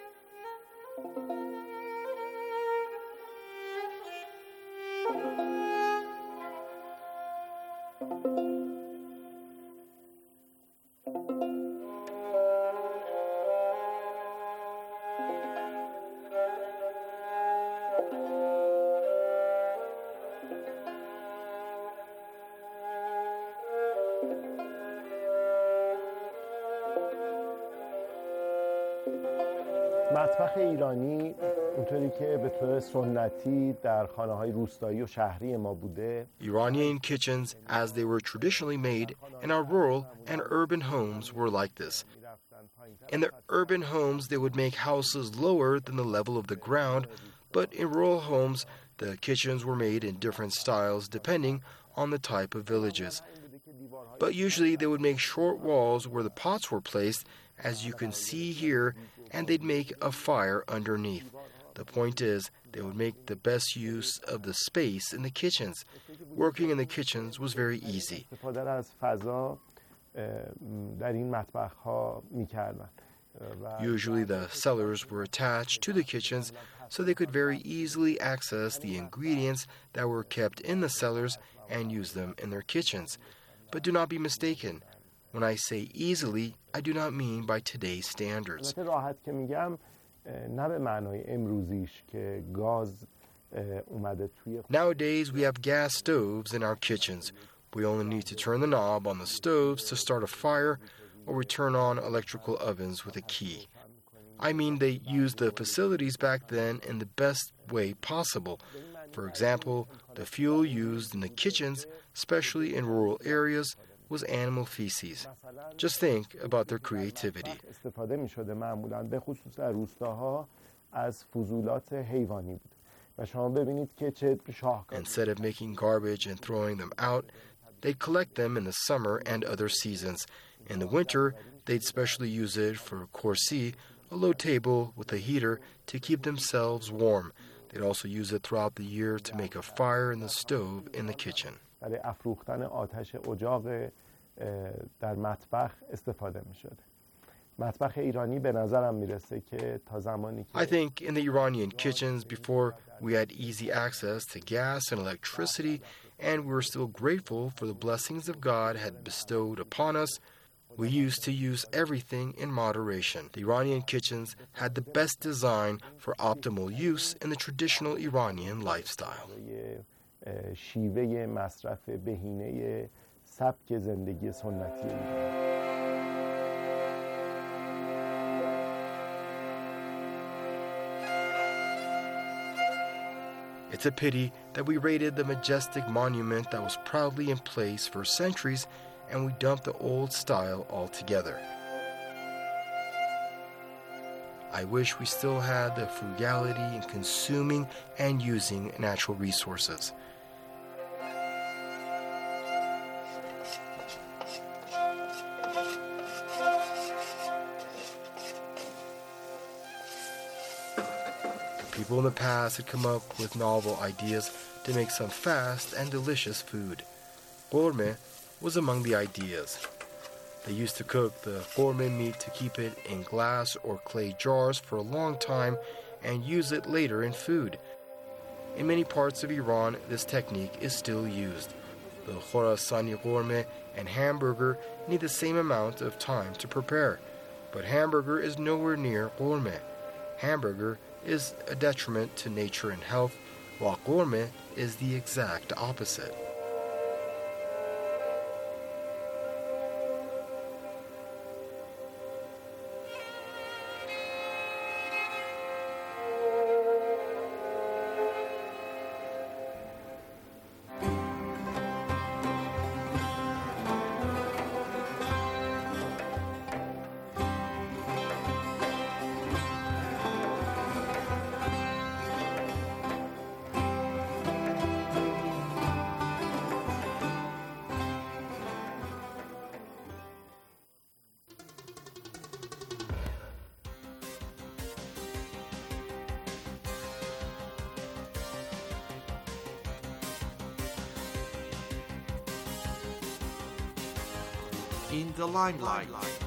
مطبخ ایرانی اونطوری که به طور سنتی در خانه‌های روستایی و شهری ما بوده. Iranian kitchens, as they were traditionally made in our rural and urban homes, were like this. In the urban homes, they would make houses lower than the level of the ground, but in rural homes, the kitchens were made in different styles depending on the type of villages. But usually they would make short walls where the pots were placed, as you can see here, and they'd make a fire underneath. The point is, they would make the best use of the space in the kitchens. Working in the kitchens was very easy. Usually the cellars were attached to the kitchens so they could very easily access the ingredients that were kept in the cellars and use them in their kitchens. But do not be mistaken. When I say easily, I do not mean by today's standards. Nowadays, we have gas stoves in our kitchens. We only need to turn the knob on the stoves to start a fire, or we turn on electrical ovens with a key. I mean, they used the facilities back then in the best way possible. For example, the fuel used in the kitchens, especially in rural areas, was animal feces. Just think about their creativity. Instead of making garbage and throwing them out, they'd collect them in the summer and other seasons. In the winter, they'd specially use it for korsi, a low table with a heater to keep themselves warm. They'd also use it throughout the year to make a fire in the stove in the kitchen. I think in the Iranian kitchens, before we had easy access to gas and electricity, and we were still grateful for the blessings of God had bestowed upon us, we used to use everything in moderation. The Iranian kitchens had the best design for optimal use in the traditional Iranian lifestyle. It's a pity that we raided the majestic monument that was proudly in place for centuries, and we dumped the old style altogether. I wish we still had the frugality in consuming and using natural resources. People in the past had come up with novel ideas to make some fast and delicious food. Gourmet was among the ideas. They used to cook the gourmet meat to keep it in glass or clay jars for a long time and use it later in food. In many parts of Iran, this technique is still used. The Khorasani gourmet and hamburger need the same amount of time to prepare, but hamburger is nowhere near gourmet. Hamburger is a detriment to nature and health, while gourmet is the exact opposite. In the limelight.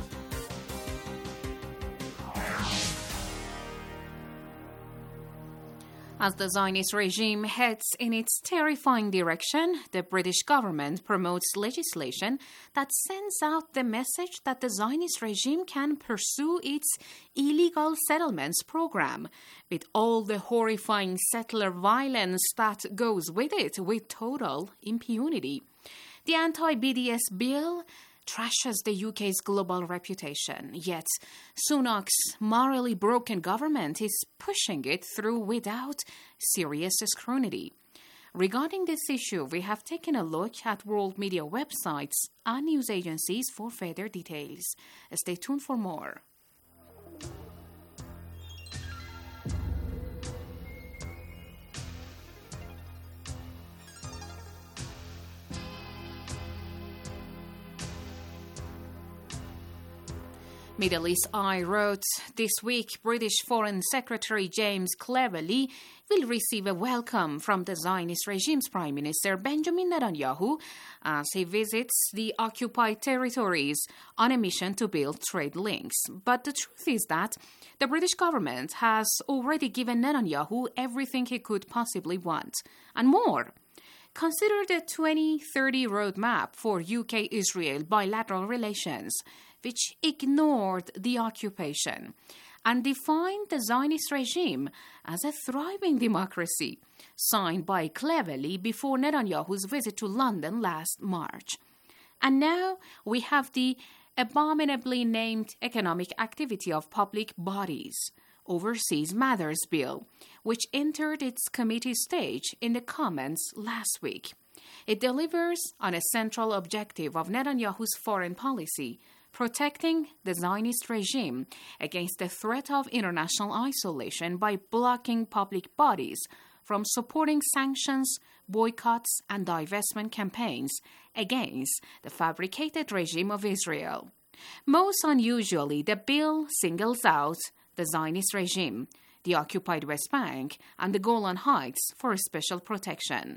As the Zionist regime heads in its terrifying direction, the British government promotes legislation that sends out the message that the Zionist regime can pursue its illegal settlements program, with all the horrifying settler violence that goes with it, with total impunity. The anti-BDS bill trashes the UK's global reputation, yet Sunak's morally broken government is pushing it through without serious scrutiny. Regarding this issue, we have taken a look at world media websites and news agencies for further details. Stay tuned for more. Middle East Eye wrote, this week British Foreign Secretary James Cleverly will receive a welcome from the Zionist regime's Prime Minister Benjamin Netanyahu as he visits the occupied territories on a mission to build trade links. But the truth is that the British government has already given Netanyahu everything he could possibly want, and more. Consider the 2030 roadmap for UK-Israel bilateral relations, which ignored the occupation and defined the Zionist regime as a thriving democracy, signed by Cleverly before Netanyahu's visit to London last March. And now we have the abominably named Economic Activity of Public Bodies, Overseas Matters Bill, which entered its committee stage in the Commons last week. It delivers on a central objective of Netanyahu's foreign policy, protecting the Zionist regime against the threat of international isolation by blocking public bodies from supporting sanctions, boycotts, and divestment campaigns against the fabricated regime of Israel. Most unusually, the bill singles out the Zionist regime, the occupied West Bank, and the Golan Heights for special protection.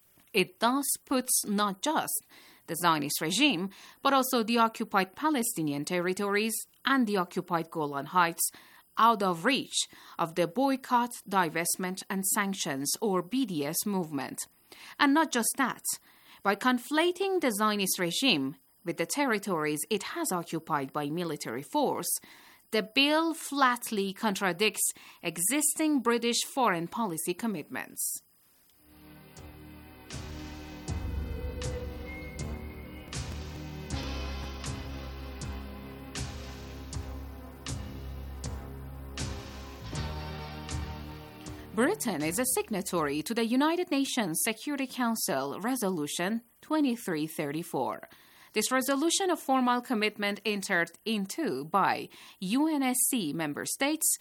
It thus puts not just the Zionist regime, but also the occupied Palestinian territories and the occupied Golan Heights out of reach of the boycott, divestment, and sanctions, or BDS movement. And not just that, by conflating the Zionist regime with the territories it has occupied by military force, the bill flatly contradicts existing British foreign policy commitments. Britain is a signatory to the United Nations Security Council Resolution 2334. This resolution, a formal commitment entered into by UNSC member states,